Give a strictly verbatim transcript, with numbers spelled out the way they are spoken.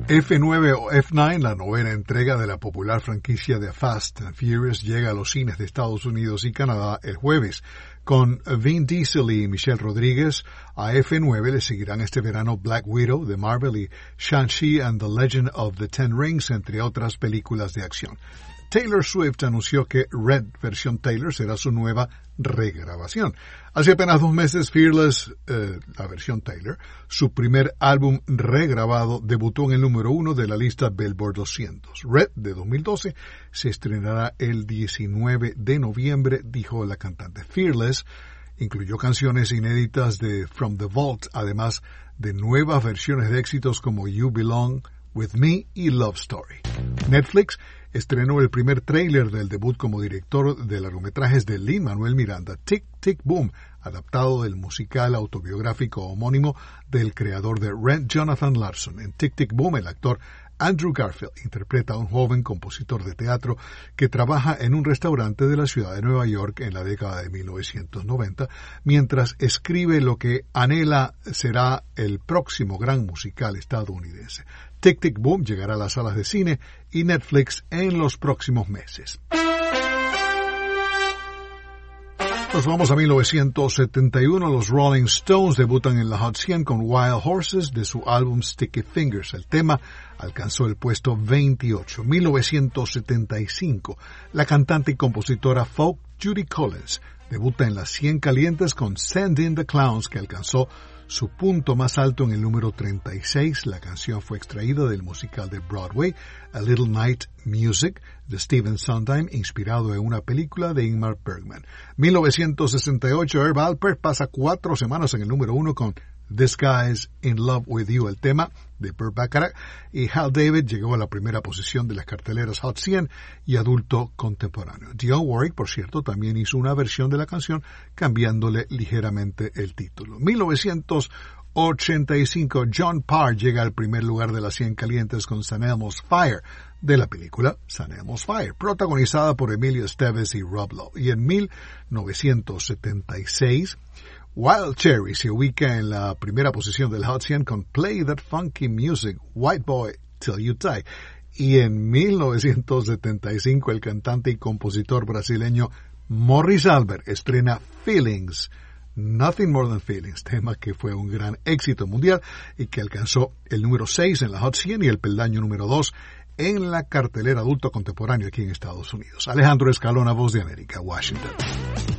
F nueve o F nueve, la novena entrega de la popular franquicia de Fast and Furious, llega a los cines de Estados Unidos y Canadá el jueves. Con Vin Diesel y Michelle Rodríguez, a F nueve le seguirán este verano Black Widow de Marvel y Shang-Chi and the Legend of the Ten Rings, entre otras películas de acción. Taylor Swift anunció que Red versión Taylor será su nueva regrabación. Hace apenas dos meses, Fearless, eh, la versión Taylor, su primer álbum regrabado, debutó en el número uno de la lista Billboard doscientos. Red, de dos mil doce, se estrenará el diecinueve de noviembre, dijo la cantante. Fearless incluyó canciones inéditas de From the Vault, además de nuevas versiones de éxitos como You Belong With Me y Love Story. Netflix estrenó el primer tráiler del debut como director de largometrajes de Lin-Manuel Miranda, Tick, Tick, Boom, adaptado del musical autobiográfico homónimo del creador de Rent, Jonathan Larson. En Tick, Tick, Boom, el actor Andrew Garfield interpreta a un joven compositor de teatro que trabaja en un restaurante de la ciudad de Nueva York en la década de mil novecientos noventa, mientras escribe lo que anhela será el próximo gran musical estadounidense. Tick, Tick, Boom llegará a las salas de cine y Netflix en los próximos meses. Nos vamos a mil novecientos setenta y uno. Los Rolling Stones debutan en la Hot cien con Wild Horses de su álbum Sticky Fingers. El tema alcanzó el puesto veintiocho. mil novecientos setenta y cinco. La cantante y compositora folk Judy Collins debuta en las cien calientes con Send in the Clowns, que alcanzó su punto más alto en el número treinta y seis. La canción fue extraída del musical de Broadway A Little Night Music de Stephen Sondheim, inspirado en una película de Ingmar Bergman. mil novecientos sesenta y ocho, Herb Alpert pasa cuatro semanas en el número uno con This Guy's in Love with You, el tema de Burt Bacharach, y Hal David llegó a la primera posición de las carteleras Hot cien y adulto contemporáneo. Dionne Warwick, por cierto, también hizo una versión de la canción cambiándole ligeramente el título. mil novecientos ochenta y cinco, John Parr llega al primer lugar de las cien calientes con San Elmo's Fire, de la película San Elmo's Fire, protagonizada por Emilio Estevez y Rob Lowe. Y en mil novecientos setenta y seis, Wild Cherry se ubica en la primera posición del Hot cien con Play That Funky Music, White Boy Till You Die. Y en mil novecientos setenta y cinco, el cantante y compositor brasileño Morris Albert estrena Feelings, Nothing More Than Feelings, tema que fue un gran éxito mundial y que alcanzó el número seis en la Hot cien y el peldaño número dos en la cartelera adulto contemporáneo aquí en Estados Unidos. Alejandro Escalona, Voz de América, Washington.